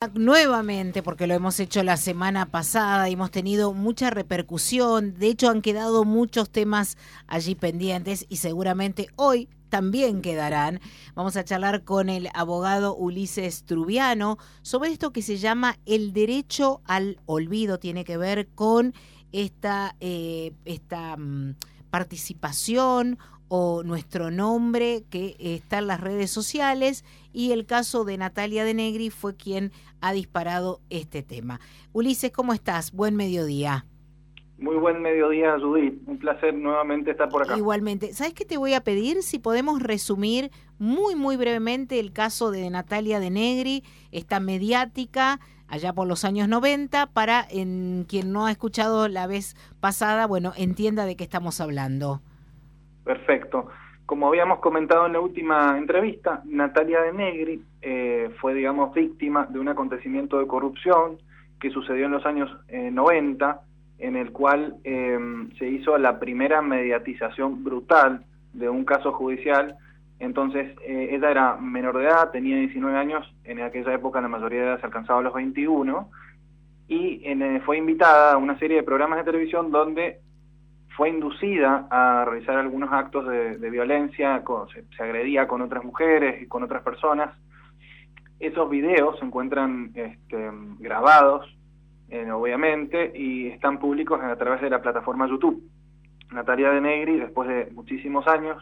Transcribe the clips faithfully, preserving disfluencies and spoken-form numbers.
Nuevamente, porque lo hemos hecho la semana pasada y hemos tenido mucha repercusión. De hecho, han quedado muchos temas allí pendientes y seguramente hoy también quedarán. Vamos a charlar con el abogado Ulises Trubiano sobre esto que se llama el derecho al olvido. Tiene que ver con esta, eh, esta um, participación o nuestro nombre que está en las redes sociales, y el caso de Natalia De Negri fue quien ha disparado este tema. Ulises, ¿cómo estás? Buen mediodía. Muy buen mediodía, Judith. Un placer nuevamente estar por acá. Igualmente. ¿Sabes qué te voy a pedir? Si podemos resumir muy, muy brevemente el caso de Natalia De Negri, esta mediática allá por los años noventa, para en quien no ha escuchado la vez pasada, bueno, entienda de qué estamos hablando. Perfecto. Como habíamos comentado en la última entrevista, Natalia De Negri eh, fue, digamos, víctima de un acontecimiento de corrupción que sucedió en los años eh, noventa, en el cual eh, se hizo la primera mediatización brutal de un caso judicial. Entonces, eh, ella era menor de edad, tenía diecinueve años, en aquella época la mayoría de edad se alcanzaba los veintiuno, y eh, fue invitada a una serie de programas de televisión donde fue inducida a realizar algunos actos de, de violencia, con, se, se agredía con otras mujeres y con otras personas. Esos videos se encuentran este, grabados, eh, obviamente, y están públicos a través de la plataforma YouTube. Natalia De Negri, después de muchísimos años,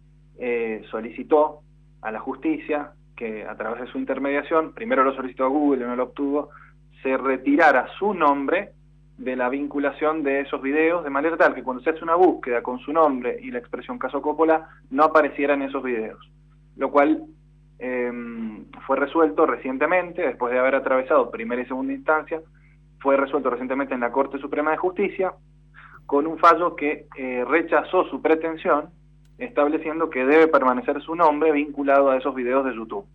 eh, solicitó a la justicia que a través de su intermediación, primero lo solicitó a Google y no lo obtuvo, se retirara su nombre de la vinculación de esos videos, de manera tal que cuando se hace una búsqueda con su nombre y la expresión caso Coppola, no aparecieran esos videos, lo cual eh, fue resuelto recientemente, después de haber atravesado primera y segunda instancia, fue resuelto recientemente en la Corte Suprema de Justicia, con un fallo que eh, rechazó su pretensión, estableciendo que debe permanecer su nombre vinculado a esos videos de YouTube.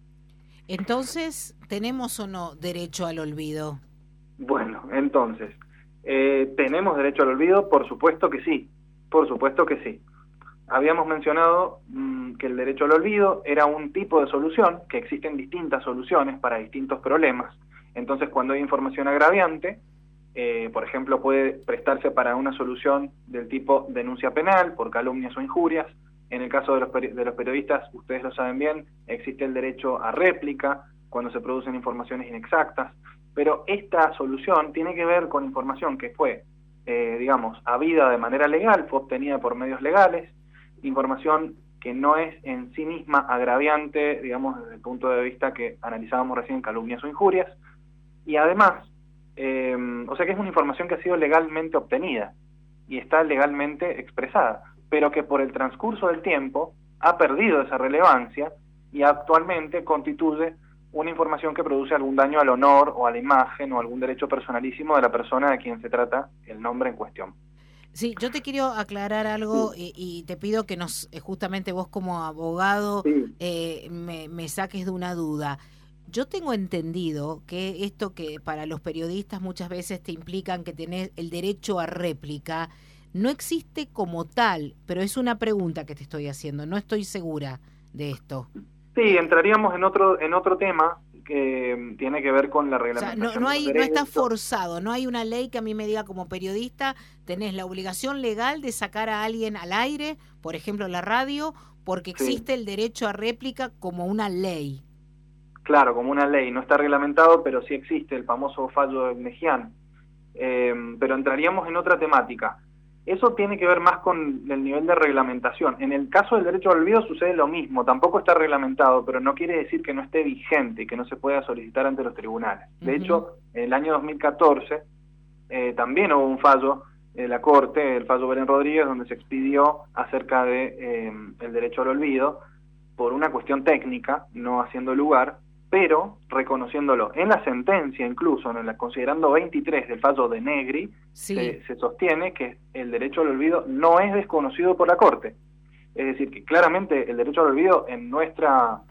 Entonces, ¿tenemos o no derecho al olvido? Bueno, entonces, Eh, ¿tenemos derecho al olvido? Por supuesto que sí, por supuesto que sí. Habíamos mencionado mmm, que el derecho al olvido era un tipo de solución, que existen distintas soluciones para distintos problemas. Entonces, cuando hay información agraviante, eh, por ejemplo, puede prestarse para una solución del tipo denuncia penal por calumnias o injurias. En el caso de los, de los periodistas, ustedes lo saben bien, existe el derecho a réplica cuando se producen informaciones inexactas. Pero esta solución tiene que ver con información que fue, eh, digamos, habida de manera legal, fue obtenida por medios legales, información que no es en sí misma agraviante, digamos, desde el punto de vista que analizábamos recién, calumnias o injurias, y además, eh, o sea que es una información que ha sido legalmente obtenida y está legalmente expresada, pero que por el transcurso del tiempo ha perdido esa relevancia y actualmente constituye una información que produce algún daño al honor o a la imagen o algún derecho personalísimo de la persona de quien se trata el nombre en cuestión. Sí, yo te quiero aclarar algo y, y te pido que nos, justamente vos como abogado, Sí. eh, me, me saques de una duda. Yo tengo entendido que esto que para los periodistas muchas veces te implican que tenés el derecho a réplica, no existe como tal, pero es una pregunta que te estoy haciendo, no estoy segura de esto. Sí, entraríamos en otro en otro tema que tiene que ver con la reglamentación. O sea, no, no, hay, no está forzado, no hay una ley que a mí me diga como periodista, tenés la obligación legal de sacar a alguien al aire, por ejemplo la radio, porque existe sí. el derecho a réplica como una ley. Claro, como una ley, no está reglamentado, pero sí existe el famoso fallo de Mejián. Eh, pero entraríamos en otra temática. Eso tiene que ver más con el nivel de reglamentación. En el caso del derecho al olvido sucede lo mismo, tampoco está reglamentado, pero no quiere decir que no esté vigente y que no se pueda solicitar ante los tribunales. De uh-huh. hecho, en el año dos mil catorce eh, también hubo un fallo de la Corte, el fallo Belén Rodríguez, donde se expidió acerca de eh, el derecho al olvido por una cuestión técnica, no haciendo lugar, pero reconociéndolo. En la sentencia, incluso, en la considerando veintitrés del fallo de Negri, sí. se, se sostiene que el derecho al olvido no es desconocido por la Corte. Es decir, que claramente el derecho al olvido en nuestra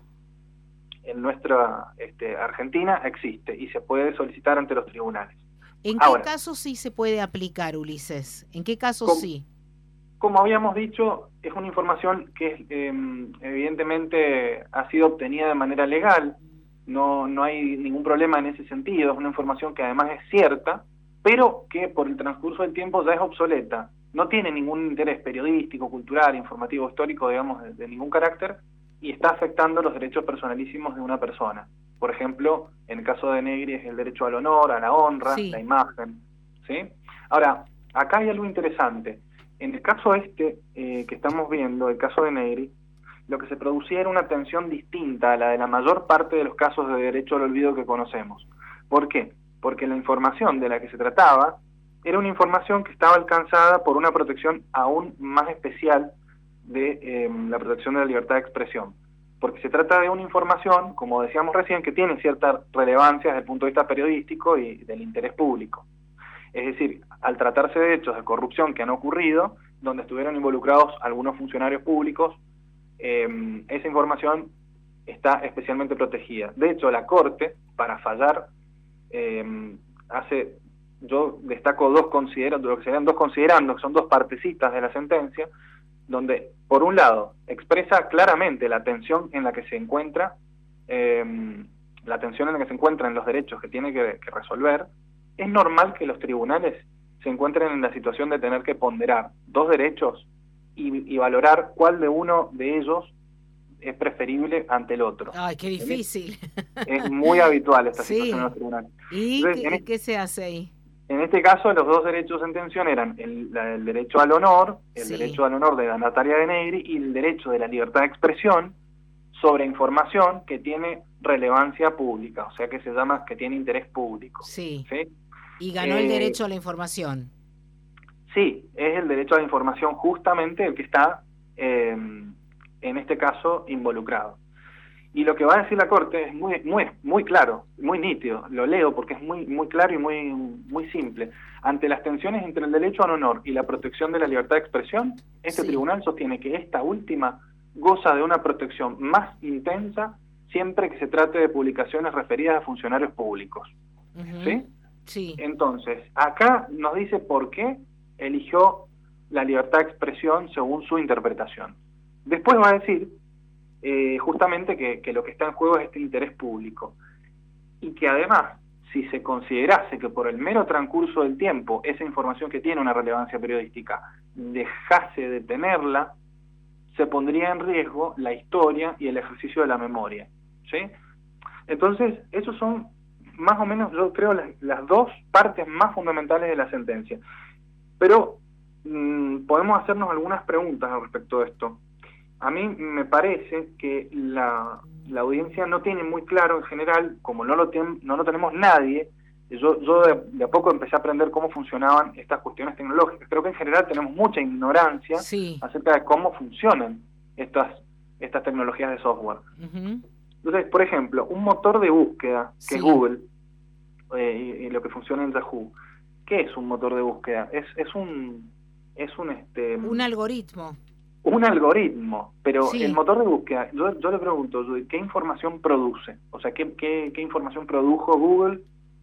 en nuestra este, Argentina existe y se puede solicitar ante los tribunales. ¿En qué Ahora, caso sí se puede aplicar, Ulises? ¿En qué caso como, sí? Como habíamos dicho, es una información que eh, evidentemente ha sido obtenida de manera legal, no, no hay ningún problema en ese sentido, es una información que además es cierta, pero que por el transcurso del tiempo ya es obsoleta, no tiene ningún interés periodístico, cultural, informativo, histórico, digamos, de, de ningún carácter, y está afectando los derechos personalísimos de una persona. Por ejemplo, en el caso de Negri es el derecho al honor, a la honra, sí. la imagen, ¿sí? Ahora, acá hay algo interesante. En el caso este eh, que estamos viendo, el caso de Negri, lo que se producía era una tensión distinta a la de la mayor parte de los casos de derecho al olvido que conocemos. ¿Por qué? Porque la información de la que se trataba era una información que estaba alcanzada por una protección aún más especial de eh, la protección de la libertad de expresión. Porque se trata de una información, como decíamos recién, que tiene cierta relevancia desde el punto de vista periodístico y del interés público. Es decir, al tratarse de hechos de corrupción que han ocurrido, donde estuvieron involucrados algunos funcionarios públicos, eh, esa información está especialmente protegida. De hecho, la Corte, para fallar, eh, hace, yo destaco dos considerandos, lo que serían dos considerandos, que son dos partecitas de la sentencia, donde, por un lado, expresa claramente la tensión en la que se encuentra, eh, la tensión en la que se encuentran los derechos que tiene que, que resolver. Es normal que los tribunales se encuentren en la situación de tener que ponderar dos derechos y, y valorar cuál de uno de ellos es preferible ante el otro. Ay, qué difícil. Es muy habitual esta sí. situación en los tribunales. ¿Y Entonces, qué, en, qué se hace ahí? En este caso, los dos derechos en tensión eran el, la, el derecho al honor, el sí. derecho al honor de la Natalia de Negri y el derecho de la libertad de expresión sobre información que tiene relevancia pública, o sea que se llama que tiene interés público. Sí. ¿Sí? Y ganó eh, el derecho a la información. Sí, es el derecho a la información justamente el que está, eh, en este caso, involucrado. Y lo que va a decir la Corte es muy muy muy claro, muy nítido. Lo leo porque es muy muy claro y muy muy simple. Ante las tensiones entre el derecho al honor y la protección de la libertad de expresión, este sí. tribunal sostiene que esta última goza de una protección más intensa siempre que se trate de publicaciones referidas a funcionarios públicos. Uh-huh. ¿Sí? Sí. Entonces, acá nos dice por qué eligió la libertad de expresión según su interpretación. Después va a decir Eh, justamente que, que lo que está en juego es este interés público y que además, si se considerase que por el mero transcurso del tiempo esa información que tiene una relevancia periodística dejase de tenerla, se pondría en riesgo la historia y el ejercicio de la memoria, ¿sí? Entonces, esos son más o menos, yo creo, las, las dos partes más fundamentales de la sentencia. Pero mmm, podemos hacernos algunas preguntas al respecto de esto. A mí me parece que la, la audiencia no tiene muy claro en general, como no lo, ten, no lo tenemos nadie, yo, yo de, de a poco empecé a aprender cómo funcionaban estas cuestiones tecnológicas. Creo que en general tenemos mucha ignorancia sí. acerca de cómo funcionan estas, estas tecnologías de software. Uh-huh. Entonces, por ejemplo, un motor de búsqueda, que sí. es Google, eh, y, y lo que funciona en Yahoo, ¿qué es un motor de búsqueda? Es, es un... Es un, este, un algoritmo. Un algoritmo, pero sí. el motor de búsqueda, yo, yo le pregunto, ¿qué información produce? O sea, ¿qué, qué, qué información produjo Google?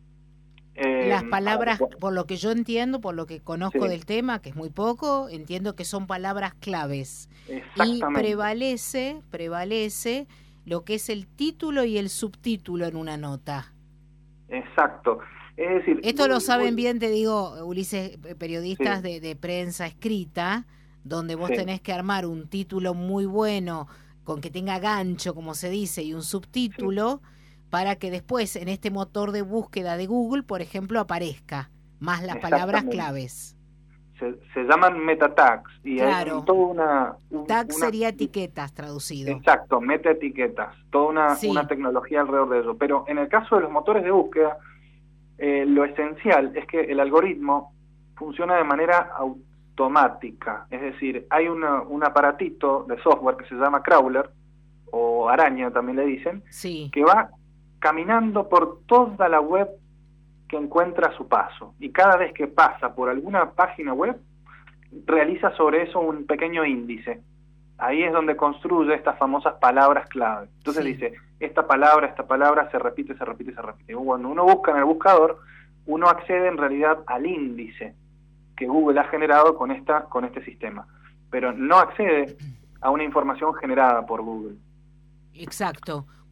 Eh, Las palabras, para... por lo que yo entiendo, por lo que conozco sí. del tema, que es muy poco, entiendo que son palabras claves. Exactamente. Y prevalece, prevalece lo que es el título y el subtítulo en una nota. Exacto. Es decir, esto Google, lo saben Google... bien, te digo, Ulises, periodistas sí. de, de prensa escrita, donde vos sí. tenés que armar un título muy bueno, con que tenga gancho, como se dice, y un subtítulo, sí. para que después en este motor de búsqueda de Google, por ejemplo, aparezca, más las palabras claves. Se, se llaman meta tags, y claro. hay toda una... Un, Tag una, sería etiquetas traducido. Exacto, meta etiquetas, toda una, sí. una tecnología alrededor de eso. Pero en el caso de los motores de búsqueda, eh, lo esencial es que el algoritmo funciona de manera automática. automática, es decir, hay una, un aparatito de software que se llama crawler, o araña también le dicen, sí. que va caminando por toda la web que encuentra a su paso, y cada vez que pasa por alguna página web, realiza sobre eso un pequeño índice. Ahí es donde construye estas famosas palabras clave. Entonces sí. dice, esta palabra, esta palabra se repite, se repite, se repite. Y cuando uno busca en el buscador, uno accede en realidad al índice que Google ha generado con esta con este sistema, pero no accede a una información generada por Google. Exacto.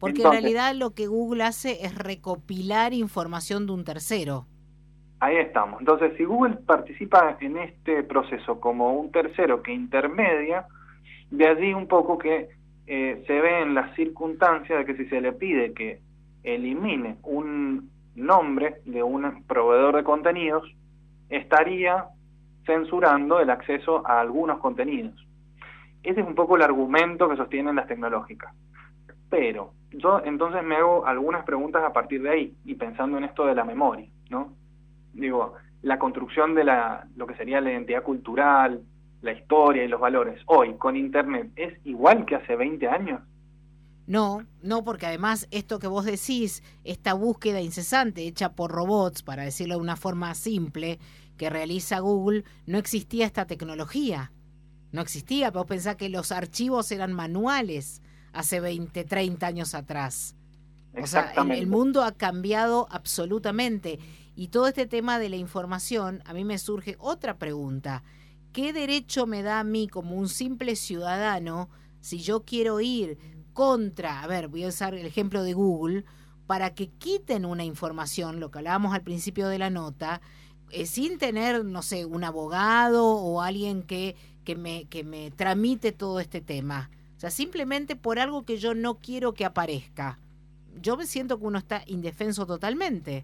Porque Entonces, en realidad lo que Google hace es recopilar información de un tercero. Ahí estamos. Entonces, si Google participa en este proceso como un tercero que intermedia, de allí un poco que eh, se ve en la circunstancia de que si se le pide que elimine un nombre de un proveedor de contenidos, estaría censurando el acceso a algunos contenidos. Ese es un poco el argumento que sostienen las tecnológicas. Pero yo entonces me hago algunas preguntas a partir de ahí, y pensando en esto de la memoria, ¿no? Digo, la construcción de la lo que sería la identidad cultural, la historia y los valores, hoy, con Internet, ¿es igual que hace veinte años? No, no, porque además esto que vos decís, esta búsqueda incesante hecha por robots, para decirlo de una forma simple, que realiza Google, no existía esta tecnología. No existía, vos pensás que los archivos eran manuales hace veinte, treinta años atrás. O sea, el, el mundo ha cambiado absolutamente. Y todo este tema de la información, a mí me surge otra pregunta. ¿Qué derecho me da a mí como un simple ciudadano si yo quiero ir contra, a ver, voy a usar el ejemplo de Google, para que quiten una información, lo que hablábamos al principio de la nota, eh, sin tener, no sé, un abogado o alguien que, que, me, que me tramite todo este tema? O sea, simplemente por algo que yo no quiero que aparezca. Yo me siento que uno está indefenso totalmente.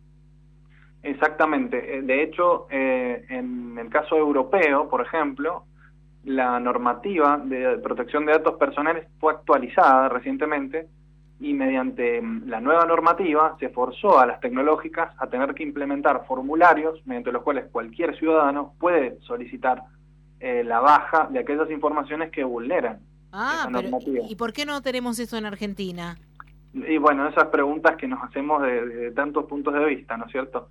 Exactamente. De hecho, eh, en el caso europeo, por ejemplo, la normativa de protección de datos personales fue actualizada recientemente y mediante la nueva normativa se forzó a las tecnológicas a tener que implementar formularios mediante los cuales cualquier ciudadano puede solicitar eh, la baja de aquellas informaciones que vulneran ah, esa pero normativa. ¿y por qué no tenemos eso en Argentina? Y bueno, esas preguntas que nos hacemos de, de tantos puntos de vista, ¿no es cierto?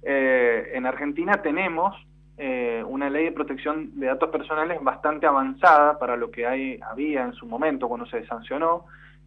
Eh, en Argentina tenemos eh, una ley de protección de datos personales bastante avanzada para lo que hay, había en su momento cuando se sancionó,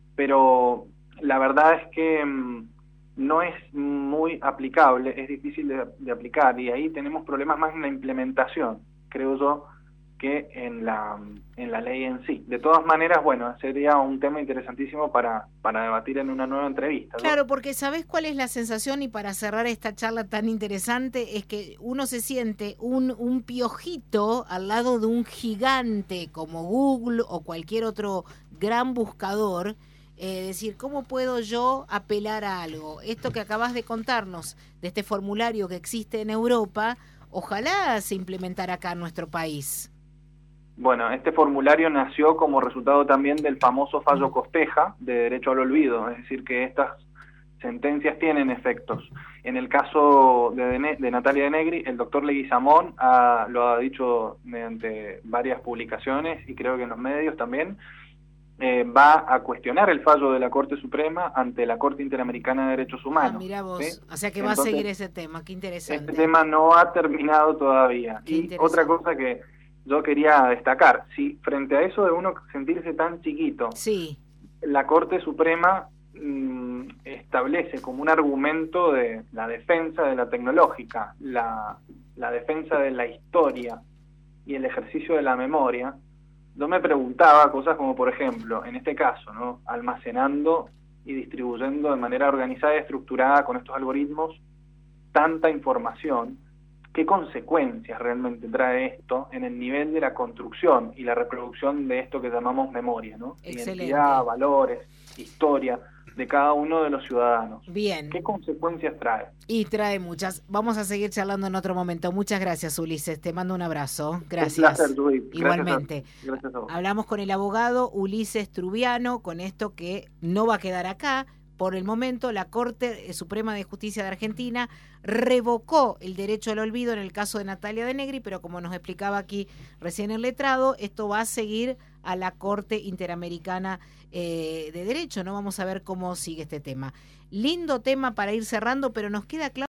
pero la verdad es que mmm, no es muy aplicable, es difícil de, de aplicar, y ahí tenemos problemas más en la implementación, creo yo, que en la en la ley en sí. De todas maneras, bueno, sería un tema interesantísimo para, para debatir en una nueva entrevista, ¿no? Claro, porque ¿sabés cuál es la sensación? Y para cerrar esta charla tan interesante, es que uno se siente un, un piojito al lado de un gigante como Google o cualquier otro gran buscador. Es eh, decir, ¿cómo puedo yo apelar a algo? Esto que acabas de contarnos, de este formulario que existe en Europa, ojalá se implementara acá en nuestro país. Bueno, este formulario nació como resultado también del famoso fallo Costeja de derecho al olvido, es decir, que estas sentencias tienen efectos. En el caso de, de Natalia de Negri, el doctor Leguizamón ha, lo ha dicho mediante varias publicaciones y creo que en los medios también, eh, va a cuestionar el fallo de la Corte Suprema ante la Corte Interamericana de Derechos Humanos. Ah, mira vos, ¿sí? O sea que Entonces, va a seguir ese tema, qué interesante. Este tema no ha terminado todavía. Qué y otra cosa que yo quería destacar, si frente a eso de uno sentirse tan chiquito, sí, la Corte Suprema mmm, establece como un argumento de la defensa de la tecnológica, la, la defensa de la historia y el ejercicio de la memoria, yo me preguntaba cosas como, por ejemplo, en este caso, ¿no?, almacenando y distribuyendo de manera organizada y estructurada con estos algoritmos tanta información, ¿qué consecuencias realmente trae esto en el nivel de la construcción y la reproducción de esto que llamamos memoria, ¿no? Excelente. Identidad, valores, historia de cada uno de los ciudadanos. Bien. ¿Qué consecuencias trae? Y trae muchas. Vamos a seguir charlando en otro momento. Muchas gracias, Ulises. Te mando un abrazo. Gracias. Un placer, Judith. Igualmente. Gracias a, gracias a vos. Hablamos con el abogado Ulises Trubiano con esto que no va a quedar acá. Por el momento, la Corte Suprema de Justicia de Argentina revocó el derecho al olvido en el caso de Natalia de Negri, pero como nos explicaba aquí recién el letrado, esto va a seguir a la Corte Interamericana eh, de Derecho, ¿no? Vamos a ver cómo sigue este tema. Lindo tema para ir cerrando, pero nos queda claro